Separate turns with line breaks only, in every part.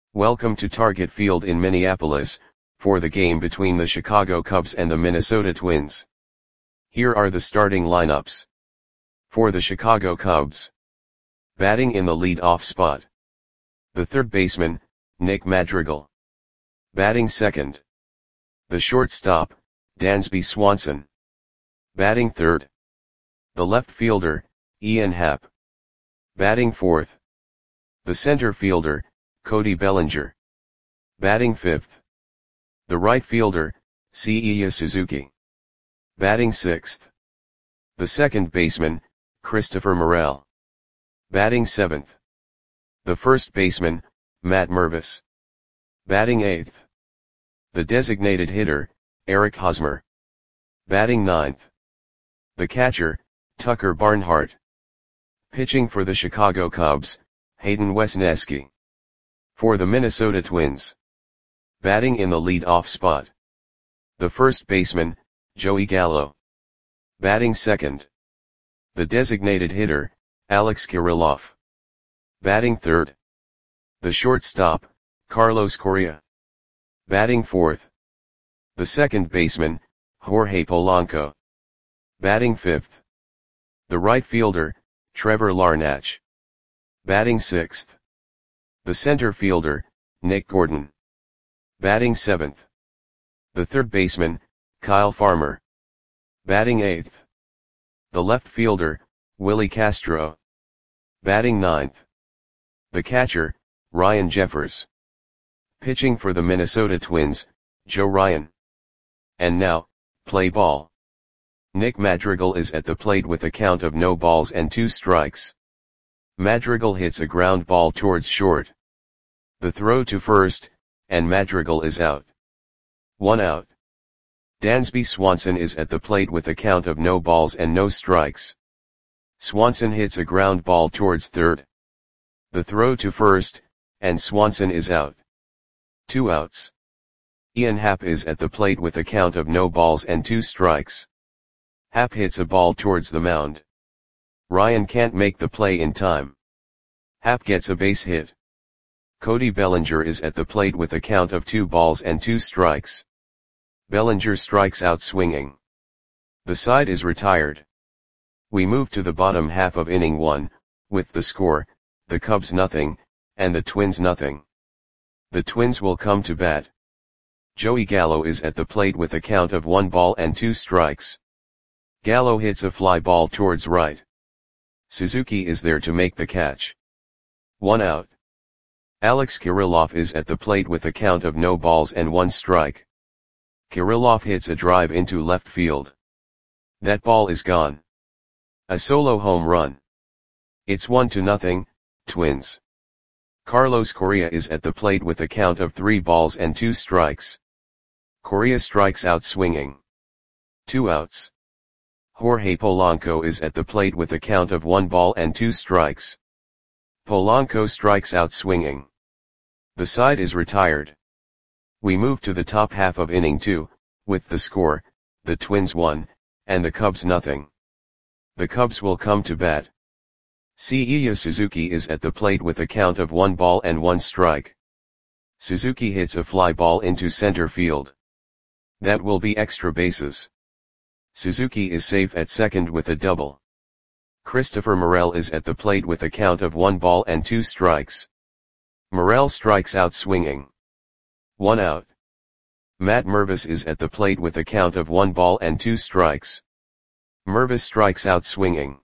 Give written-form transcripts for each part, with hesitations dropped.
Welcome to Target Field in Minneapolis, for the game between the Chicago Cubs and the Minnesota Twins. Here are the starting lineups. For the Chicago Cubs. Batting in the lead-off spot. The third baseman, Nick Madrigal. Batting second. The shortstop, Dansby Swanson. Batting third. The left fielder, Ian Happ. Batting fourth. The center fielder, Cody Bellinger. Batting fifth. The right fielder, Seiya Suzuki. Batting sixth. The second baseman, Christopher Morel. Batting seventh. The first baseman, Matt Mervis. Batting eighth. The designated hitter, Eric Hosmer. Batting ninth. The catcher, Tucker Barnhart. Pitching for the Chicago Cubs, Hayden Wesneski. For the Minnesota Twins. Batting in the lead-off spot. The first baseman, Joey Gallo. Batting second. The designated hitter, Alex Kirilloff. Batting third. The shortstop, Carlos Correa. Batting fourth. The second baseman, Jorge Polanco. Batting fifth. The right fielder, Trevor Larnach. Batting sixth. The center fielder, Nick Gordon. Batting seventh. The third baseman, Kyle Farmer. Batting eighth. The left fielder, Willie Castro. Batting ninth. The catcher, Ryan Jeffers. Pitching for the Minnesota Twins, Joe Ryan. And now, play ball. Nick Madrigal is at the plate with a count of no balls and 2 strikes. Madrigal hits a ground ball towards short. The throw to first, and Madrigal is out. 1 out. Dansby Swanson is at the plate with a count of no balls and no strikes. Swanson hits a ground ball towards third. The throw to first, and Swanson is out. 2 outs. Ian Happ is at the plate with a count of no balls and 2 strikes. Happ hits a ball towards the mound. Ryan can't make the play in time. Happ gets a base hit. Cody Bellinger is at the plate with a count of 2 balls and 2 strikes. Bellinger strikes out swinging. The side is retired. We move to the bottom half of inning 1, with the score, the Cubs nothing, and the Twins nothing. The Twins will come to bat. Joey Gallo is at the plate with a count of 1 ball and 2 strikes. Gallo hits a fly ball towards right. Suzuki is there to make the catch. 1 out. Alex Kirilloff is at the plate with a count of no balls and 1 strike. Kirilloff hits a drive into left field. That ball is gone. A solo home run. It's 1-0, Twins. Carlos Correa is at the plate with a count of 3 balls and 2 strikes. Correa strikes out swinging. 2 outs. Jorge Polanco is at the plate with a count of 1 ball and 2 strikes. Polanco strikes out swinging. The side is retired. We move to the top half of inning 2, with the score, the Twins 1, and the Cubs nothing. The Cubs will come to bat. Seiya Suzuki is at the plate with a count of 1 ball and 1 strike. Suzuki hits a fly ball into center field. That will be extra bases. Suzuki is safe at second with a double. Christopher Morel is at the plate with a count of 1 ball and 2 strikes. Morel strikes out swinging. 1 out. Matt Mervis is at the plate with a count of 1 ball and 2 strikes. Mervis strikes out swinging.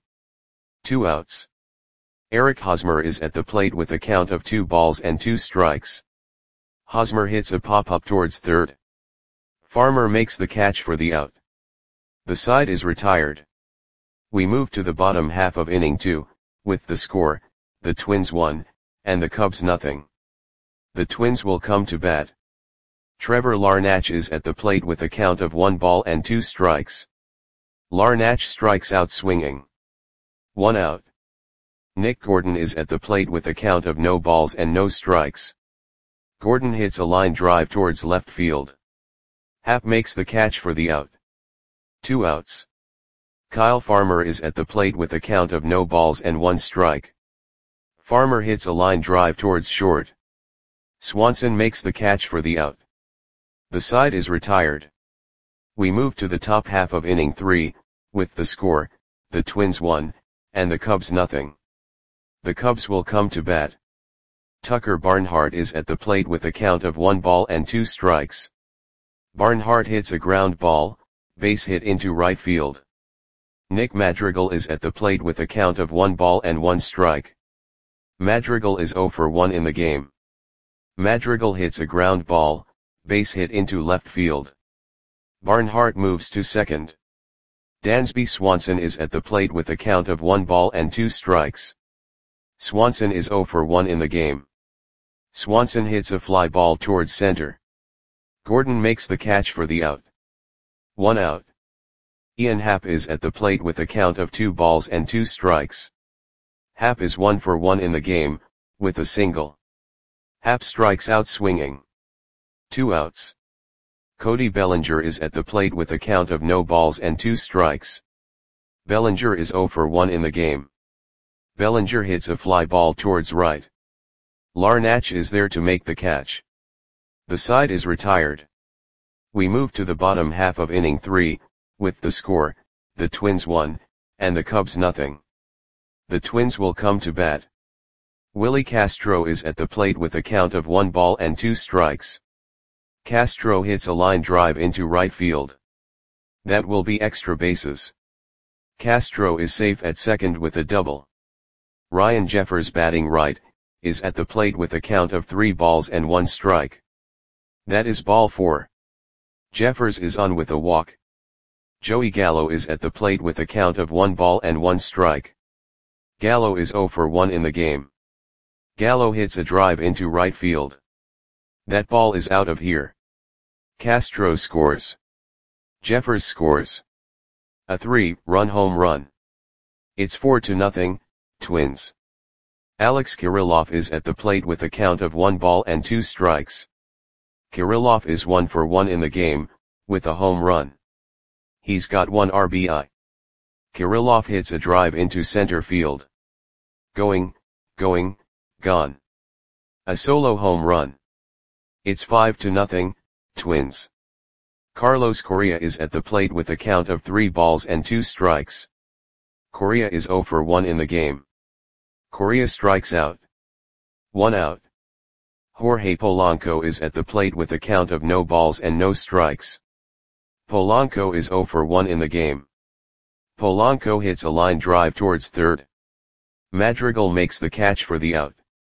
2 outs. Eric Hosmer is at the plate with a count of 2 balls and 2 strikes. Hosmer hits a pop-up towards third. Farmer makes the catch for the out. The side is retired. We move to the bottom half of inning 2, with the score, the Twins 1, and the Cubs nothing. The Twins will come to bat. Trevor Larnach is at the plate with a count of 1 ball and 2 strikes. Larnach strikes out swinging. 1 out. Nick Gordon is at the plate with a count of no balls and no strikes. Gordon hits a line drive towards left field. Happ makes the catch for the out. 2 outs. Kyle Farmer is at the plate with a count of no balls and 1 strike. Farmer hits a line drive towards short. Swanson makes the catch for the out. The side is retired. We move to the top half of inning 3, with the score, the Twins 1, and the Cubs nothing. The Cubs will come to bat. Tucker Barnhart is at the plate with a count of 1 ball and 2 strikes. Barnhart hits a ground ball, base hit into right field. Nick Madrigal is at the plate with a count of 1 ball and 1 strike. Madrigal is 0 for 1 in the game. Madrigal hits a ground ball, base hit into left field. Barnhart moves to second. Dansby Swanson is at the plate with a count of 1 ball and 2 strikes. Swanson is 0 for 1 in the game. Swanson hits a fly ball towards center. Gordon makes the catch for the out. 1 out. Ian Happ is at the plate with a count of 2 balls and 2 strikes. Happ is 1 for 1 in the game, with a single. Happ strikes out swinging. 2 outs. Cody Bellinger is at the plate with a count of no balls and 2 strikes. Bellinger is 0 for 1 in the game. Bellinger hits a fly ball towards right. Larnach is there to make the catch. The side is retired. We move to the bottom half of inning 3, with the score, the Twins 1, and the Cubs nothing. The Twins will come to bat. Willie Castro is at the plate with a count of 1 ball and 2 strikes. Castro hits a line drive into right field. That will be extra bases. Castro is safe at second with a double. Ryan Jeffers batting right, is at the plate with a count of 3 balls and 1 strike. That is ball 4. Jeffers is on with a walk. Joey Gallo is at the plate with a count of 1 ball and 1 strike. Gallo is 0 for 1 in the game. Gallo hits a drive into right field. That ball is out of here. Castro scores. Jeffers scores. A 3-run home run. It's 4-0, Twins. Alex Kirilloff is at the plate with a count of 1 ball and 2 strikes. Kirilloff is 1 for 1 in the game, with a home run. He's got 1 RBI. Kirilloff hits a drive into center field. Going, gone. A solo home run. It's 5-0, Twins. Carlos Correa is at the plate with a count of 3 balls and 2 strikes. Correa is 0 for 1 in the game. Correa strikes out. 1 out. Jorge Polanco is at the plate with a count of no balls and no strikes. Polanco is 0 for 1 in the game. Polanco hits a line drive towards third. Madrigal makes the catch for the out.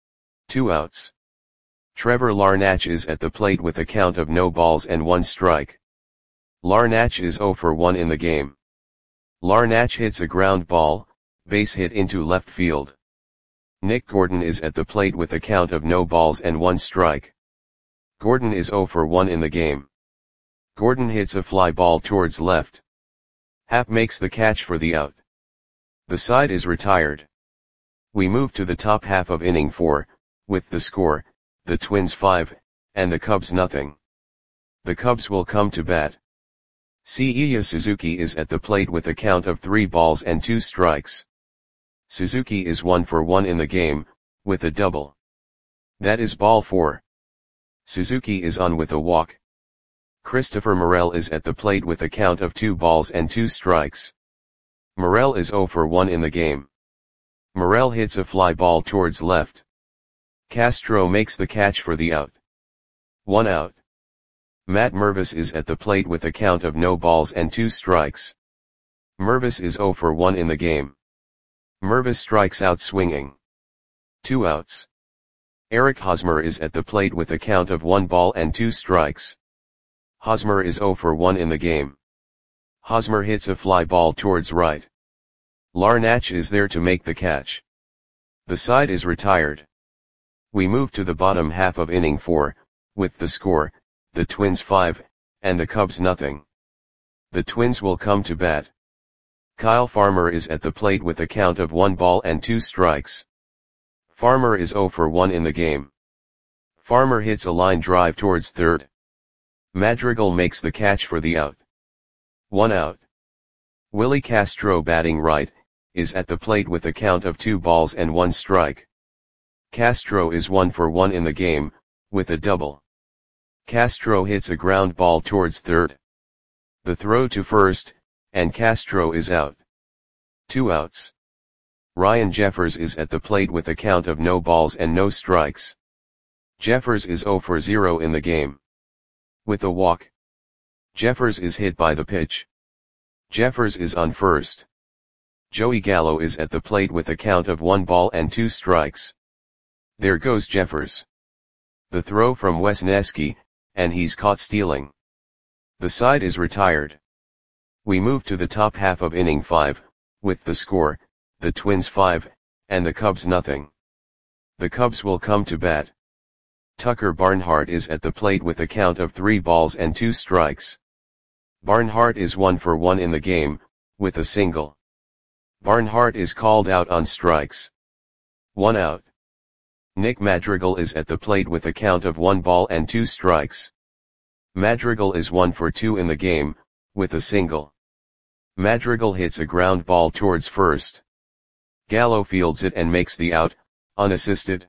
2 outs. Trevor Larnach is at the plate with a count of no balls and 1 strike. Larnach is 0 for 1 in the game. Larnach hits a ground ball, base hit into left field. Nick Gordon is at the plate with a count of no balls and 1 strike. Gordon is 0 for 1 in the game. Gordon hits a fly ball towards left. Happ makes the catch for the out. The side is retired. We move to the top half of inning 4, with the score, the Twins 5, and the Cubs nothing. The Cubs will come to bat. Seiya Suzuki is at the plate with a count of 3 balls and 2 strikes. Suzuki is 1 for 1 in the game, with a double. That is ball 4. Suzuki is on with a walk. Christopher Morel is at the plate with a count of 2 balls and 2 strikes. Morel is 0 for 1 in the game. Morel hits a fly ball towards left. Castro makes the catch for the out. 1 out. Matt Mervis is at the plate with a count of no balls and 2 strikes. Mervis is 0 for 1 in the game. Mervis strikes out swinging. 2 outs. Eric Hosmer is at the plate with a count of 1 ball and 2 strikes. Hosmer is 0 for 1 in the game. Hosmer hits a fly ball towards right. Larnach is there to make the catch. The side is retired. We move to the bottom half of inning 4, with the score, the Twins 5, and the Cubs nothing. The Twins will come to bat. Kyle Farmer is at the plate with a count of 1 ball and 2 strikes. Farmer is 0 for 1 in the game. Farmer hits a line drive towards third. Madrigal makes the catch for the out. 1 out. Willie Castro batting right, is at the plate with a count of 2 balls and 1 strike. Castro is 1 for 1 in the game, with a double. Castro hits a ground ball towards third. The throw to first, and Castro is out. 2 outs. Ryan Jeffers is at the plate with a count of no balls and no strikes. Jeffers is 0 for 0 in the game. With a walk. Jeffers is hit by the pitch. Jeffers is on first. Joey Gallo is at the plate with a count of 1 ball and 2 strikes. There goes Jeffers. The throw from Wesneski, and he's caught stealing. The side is retired. We move to the top half of inning 5, with the score, the Twins 5, and the Cubs nothing. The Cubs will come to bat. Tucker Barnhart is at the plate with a count of 3 balls and 2 strikes. Barnhart is 1 for 1 in the game, with a single. Barnhart is called out on strikes. 1 out. Nick Madrigal is at the plate with a count of 1 ball and 2 strikes. Madrigal is 1 for 2 in the game, with a single. Madrigal hits a ground ball towards first. Gallo fields it and makes the out, unassisted.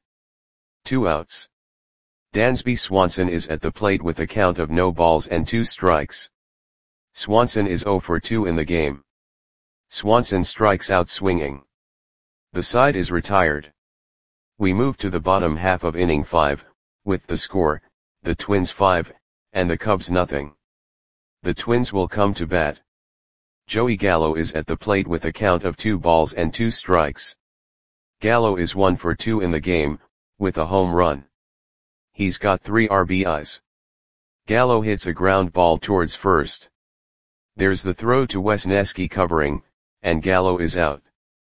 2 outs. Dansby Swanson is at the plate with a count of no balls and 2 strikes. Swanson is 0 for 2 in the game. Swanson strikes out swinging. The side is retired. We move to the bottom half of inning 5, with the score, the Twins 5, and the Cubs nothing. The Twins will come to bat. Joey Gallo is at the plate with a count of 2 balls and 2 strikes. Gallo is 1 for 2 in the game, with a home run. He's got 3 RBIs. Gallo hits a ground ball towards first. There's the throw to Wesneski covering, and Gallo is out.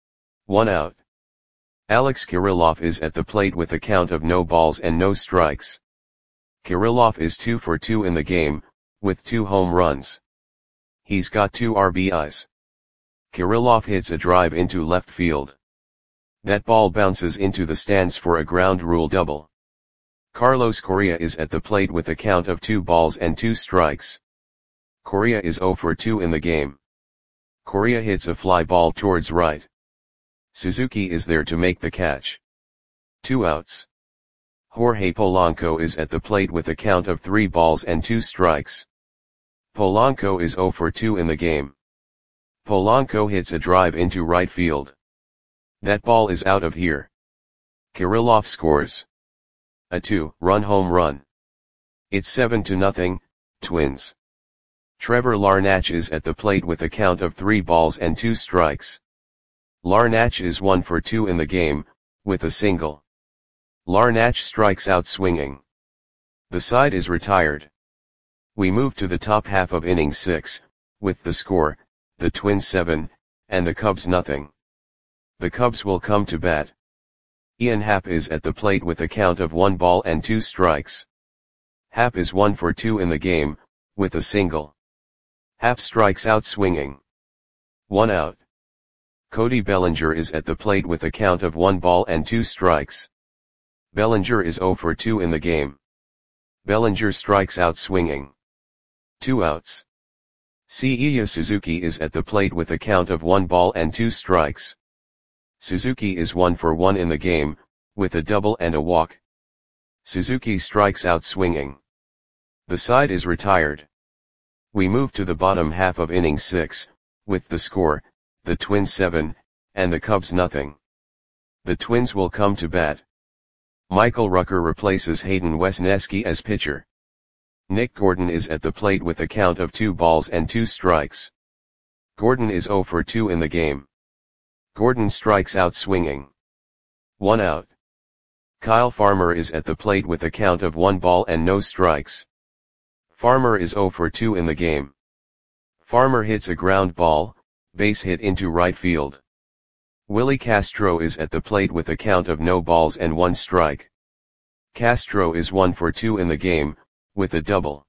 1 out. Alex Kirilloff is at the plate with a count of no balls and no strikes. Kirilloff is 2 for 2 in the game, with 2 home runs. He's got 2 RBIs. Kirilloff hits a drive into left field. That ball bounces into the stands for a ground rule double. Carlos Correa is at the plate with a count of 2 balls and 2 strikes. Correa is 0 for 2 in the game. Correa hits a fly ball towards right. Suzuki is there to make the catch. 2 outs. Jorge Polanco is at the plate with a count of 3 balls and 2 strikes. Polanco is 0 for 2 in the game. Polanco hits a drive into right field. That ball is out of here. Kirilloff scores a 2-run home run. It's 7-0, Twins. Trevor Larnach is at the plate with a count of 3 balls and 2 strikes. Larnach is 1 for 2 in the game, with a single. Larnach strikes out swinging. The side is retired. We move to the top half of inning 6, with the score, the Twins 7, and the Cubs nothing. The Cubs will come to bat. Ian Happ is at the plate with a count of 1 ball and 2 strikes. Happ is 1 for 2 in the game, with a single. Happ strikes out swinging. 1 out. Cody Bellinger is at the plate with a count of 1 ball and 2 strikes. Bellinger is 0 for 2 in the game. Bellinger strikes out swinging. 2 outs. Seiya Suzuki is at the plate with a count of 1 ball and 2 strikes. Suzuki is 1 for 1 in the game, with a double and a walk. Suzuki strikes out swinging. The side is retired. We move to the bottom half of inning 6, with the score, the Twins 7, and the Cubs nothing. The Twins will come to bat. Michael Rucker replaces Hayden Wesneski as pitcher. Nick Gordon is at the plate with a count of 2 balls and 2 strikes. Gordon is 0 for 2 in the game. Gordon strikes out swinging. 1 out. Kyle Farmer is at the plate with a count of 1 ball and no strikes. Farmer is 0 for 2 in the game. Farmer hits a ground ball, base hit into right field. Willie Castro is at the plate with a count of no balls and 1 strike. Castro is 1 for 2 in the game, with a double.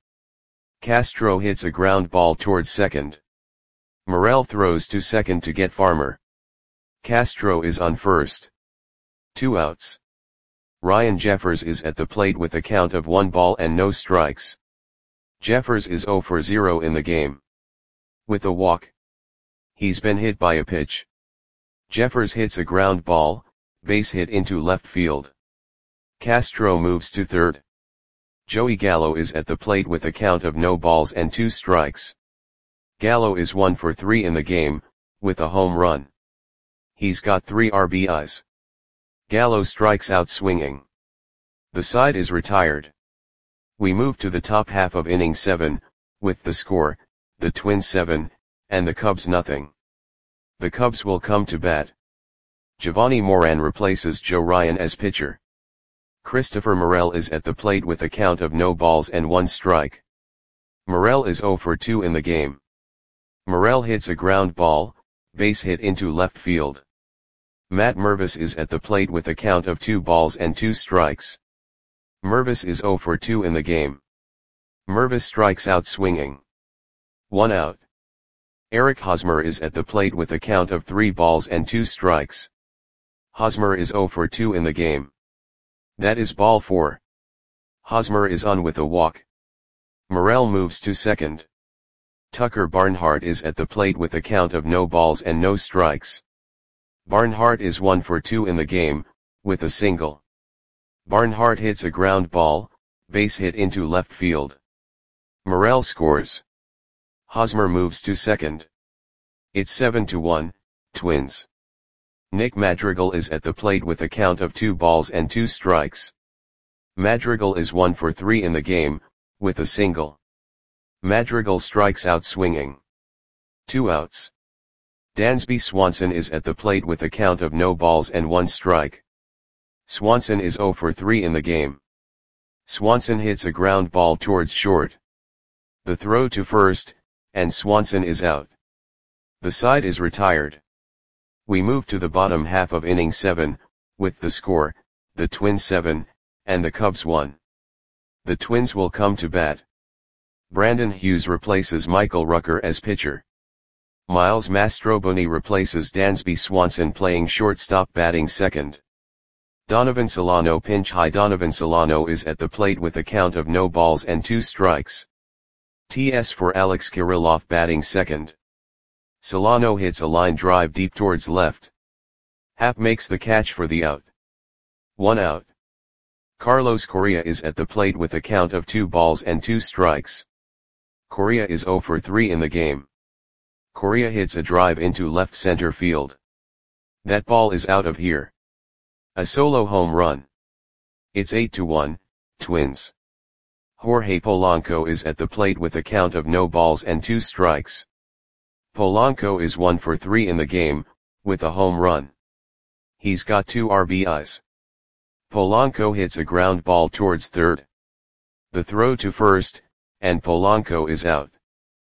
Castro hits a ground ball towards second. Morel throws to second to get Farmer. Castro is on first. 2 outs. Ryan Jeffers is at the plate with a count of 1 ball and no strikes. Jeffers is 0 for 0 in the game. With a walk. He's been hit by a pitch. Jeffers hits a ground ball, base hit into left field. Castro moves to third. Joey Gallo is at the plate with a count of no balls and 2 strikes. Gallo is 1 for 3 in the game, with a home run. He's got 3 RBIs. Gallo strikes out swinging. The side is retired. We move to the top half of inning 7, with the score, the Twins 7, and the Cubs nothing. The Cubs will come to bat. Giovanni Moran replaces Joe Ryan as pitcher. Christopher Morel is at the plate with a count of no balls and 1 strike. Morel is 0 for 2 in the game. Morel hits a ground ball, base hit into left field. Matt Mervis is at the plate with a count of 2 balls and 2 strikes. Mervis is 0 for 2 in the game. Mervis strikes out swinging. 1 out. Eric Hosmer is at the plate with a count of 3 balls and 2 strikes. Hosmer is 0 for 2 in the game. That is ball 4. Hosmer is on with a walk. Morel moves to second. Tucker Barnhart is at the plate with a count of no balls and no strikes. Barnhart is 1 for 2 in the game, with a single. Barnhart hits a ground ball, base hit into left field. Morel scores. Hosmer moves to second. It's 7-1, Twins. Nick Madrigal is at the plate with a count of 2 balls and 2 strikes. Madrigal is 1 for 3 in the game, with a single. Madrigal strikes out swinging. 2 outs. Dansby Swanson is at the plate with a count of no balls and 1 strike. Swanson is 0 for 3 in the game. Swanson hits a ground ball towards short. The throw to first, and Swanson is out. The side is retired. We move to the bottom half of inning 7, with the score, the Twins 7, and the Cubs 1. The Twins will come to bat. Brandon Hughes replaces Michael Rucker as pitcher. Miles Mastroboni replaces Dansby Swanson playing shortstop batting second. Donovan Solano pinch high. Donovan Solano is at the plate with a count of no balls and 2 strikes. TS for Alex Kirilloff batting second. Solano hits a line drive deep towards left. Happ makes the catch for the out. 1 out. Carlos Correa is at the plate with a count of 2 balls and 2 strikes. Correa is 0 for 3 in the game. Correa hits a drive into left center field. That ball is out of here. A solo home run. It's 8-1, Twins. Jorge Polanco is at the plate with a count of no balls and 2 strikes. Polanco is 1 for 3 in the game, with a home run. He's got 2 RBIs. Polanco hits a ground ball towards third. The throw to first, and Polanco is out.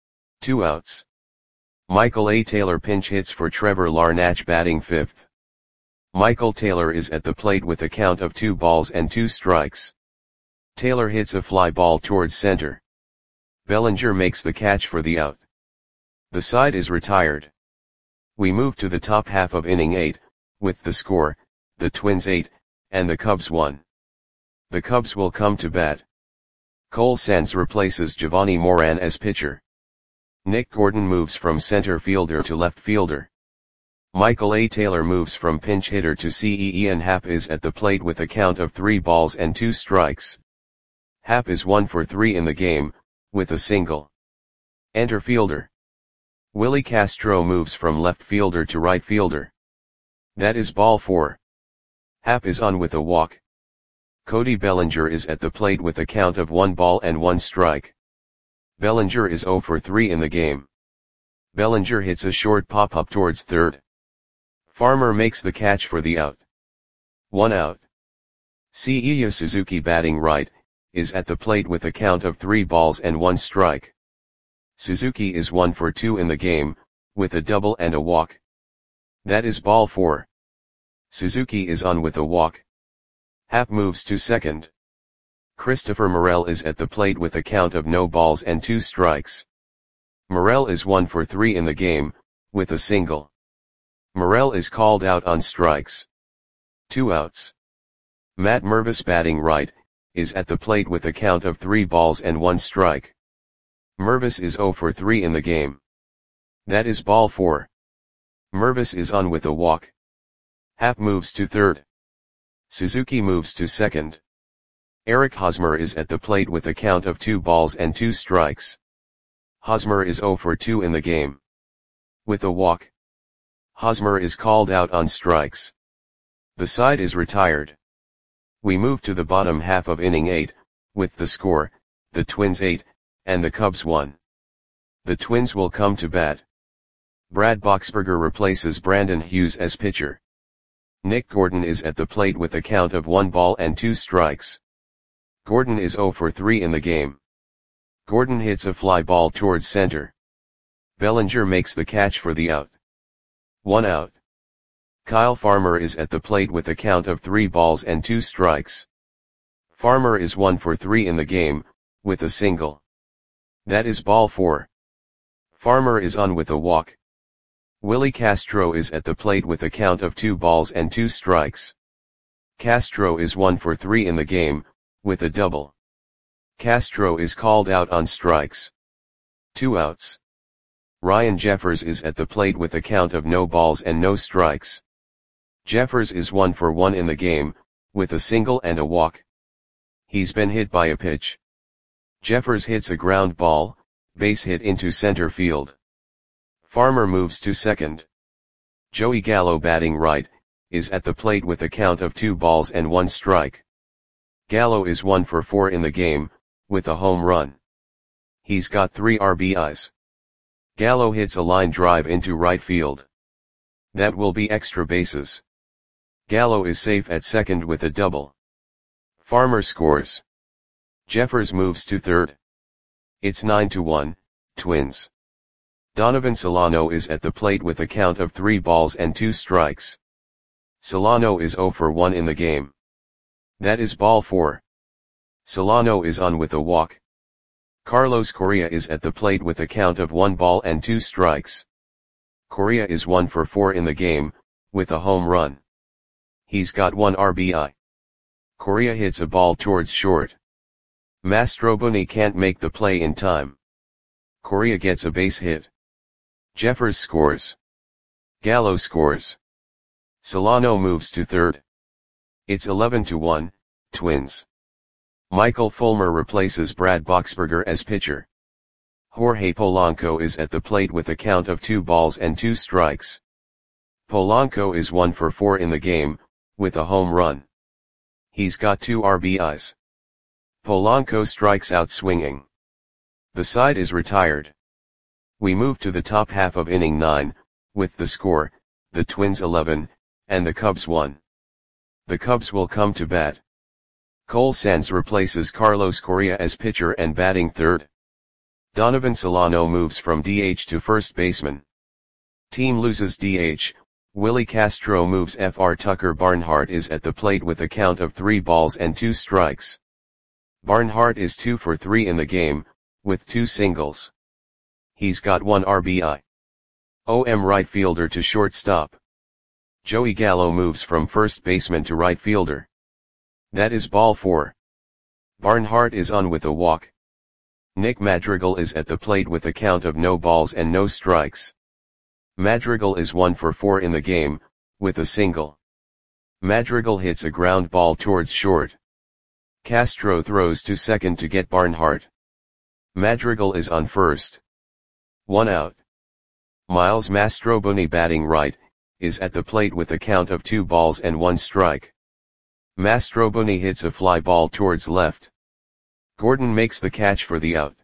2 outs. Michael A. Taylor pinch hits for Trevor Larnach batting fifth. Michael Taylor is at the plate with a count of 2 balls and 2 strikes. Taylor hits a fly ball towards center. Bellinger makes the catch for the out. The side is retired. We move to the top half of inning 8, with the score, the Twins 8, and the Cubs 1. The Cubs will come to bat. Cole Sands replaces Giovanni Moran as pitcher. Nick Gordon moves from center fielder to left fielder. Michael A. Taylor moves from pinch hitter to CEE, and Happ is at the plate with a count of 3 balls and 2 strikes. Happ is 1 for 3 in the game, with a single. Enter fielder. Willie Castro moves from left fielder to right fielder. That is ball 4. Happ is on with a walk. Cody Bellinger is at the plate with a count of 1 ball and 1 strike. Bellinger is 0 for 3 in the game. Bellinger hits a short pop-up towards third. Farmer makes the catch for the out. 1 out. Seiya Suzuki batting right, is at the plate with a count of 3 balls and 1 strike. Suzuki is 1 for 2 in the game, with a double and a walk. That is ball 4. Suzuki is on with a walk. Happ moves to second. Christopher Morel is at the plate with a count of no balls and 2 strikes. Morel is 1 for 3 in the game, with a single. Morel is called out on strikes. 2 outs. Matt Mervis batting right, is at the plate with a count of 3 balls and 1 strike. Mervis is 0 for 3 in the game. That is ball 4. Mervis is on with a walk. Happ moves to third. Suzuki moves to second. Eric Hosmer is at the plate with a count of 2 balls and 2 strikes. Hosmer is 0 for 2 in the game. With a walk, Hosmer is called out on strikes. The side is retired. We move to the bottom half of inning 8, with the score, the Twins 8, and the Cubs 1. The Twins will come to bat. Brad Boxberger replaces Brandon Hughes as pitcher. Nick Gordon is at the plate with a count of 1 ball and 2 strikes. Gordon is 0 for 3 in the game. Gordon hits a fly ball towards center. Bellinger makes the catch for the out. 1 out. Kyle Farmer is at the plate with a count of 3 balls and 2 strikes. Farmer is 1 for 3 in the game, with a single. That is ball 4. Farmer is on with a walk. Willie Castro is at the plate with a count of 2 balls and 2 strikes. Castro is 1 for 3 in the game, with a double. Castro is called out on strikes. 2 outs. Ryan Jeffers is at the plate with a count of no balls and no strikes. Jeffers is 1 for 1 in the game, with a single and a walk. He's been hit by a pitch. Jeffers hits a ground ball, base hit into center field. Farmer moves to second. Joey Gallo, batting right, is at the plate with a count of 2 balls and 1 strike. Gallo is 1 for 4 in the game, with a home run. He's got 3 RBIs. Gallo hits a line drive into right field. That will be extra bases. Gallo is safe at second with a double. Farmer scores. Jeffers moves to third. It's 9-1, Twins. Donovan Solano is at the plate with a count of 3 balls and 2 strikes. Solano is 0 for 1 in the game. That is ball 4. Solano is on with a walk. Carlos Correa is at the plate with a count of 1 ball and 2 strikes. Correa is 1 for 4 in the game, with a home run. He's got 1 RBI. Correa hits a ball towards short. Mastroboni can't make the play in time. Correa gets a base hit. Jeffers scores. Gallo scores. Solano moves to third. It's 11-1, Twins. Michael Fulmer replaces Brad Boxberger as pitcher. Jorge Polanco is at the plate with a count of 2 balls and 2 strikes. Polanco is 1 for 4 in the game, with a home run. He's got 2 RBIs. Polanco strikes out swinging. The side is retired. We move to the top half of inning 9, with the score, the Twins 11, and the Cubs 1. The Cubs will come to bat. Cole Sands replaces Carlos Correa as pitcher and batting third. Donovan Solano moves from DH to first baseman. Team loses DH, Willie Castro moves FR. Tucker Barnhart is at the plate with a count of 3 balls and 2 strikes. Barnhart is 2 for 3 in the game, with 2 singles. He's got 1 RBI. OM right fielder to shortstop. Joey Gallo moves from first baseman to right fielder. That is ball 4. Barnhart is on with a walk. Nick Madrigal is at the plate with a count of no balls and no strikes. Madrigal is 1 for 4 in the game, with a single. Madrigal hits a ground ball towards short. Castro throws to second to get Barnhart. Madrigal is on first. 1 out. Miles Mastroboni, batting right, is at the plate with a count of 2 balls and 1 strike. Mastroboni hits a fly ball towards left. Gordon makes the catch for the out.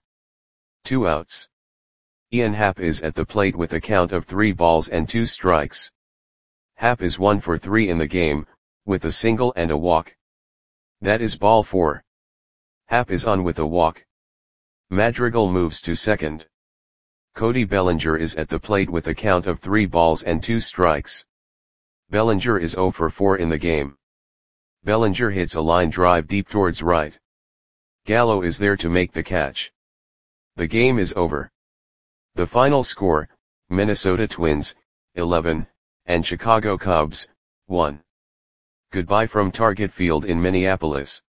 2 outs. Ian Happ is at the plate with a count of 3 balls and 2 strikes. Happ is 1 for 3 in the game, with a single and a walk. That is ball 4. Happ is on with a walk. Madrigal moves to second. Cody Bellinger is at the plate with a count of 3 balls and 2 strikes. Bellinger is 0 for 4 in the game. Bellinger hits a line drive deep towards right. Gallo is there to make the catch. The game is over. The final score, Minnesota Twins, 11, and Chicago Cubs, 1. Goodbye from Target Field in Minneapolis.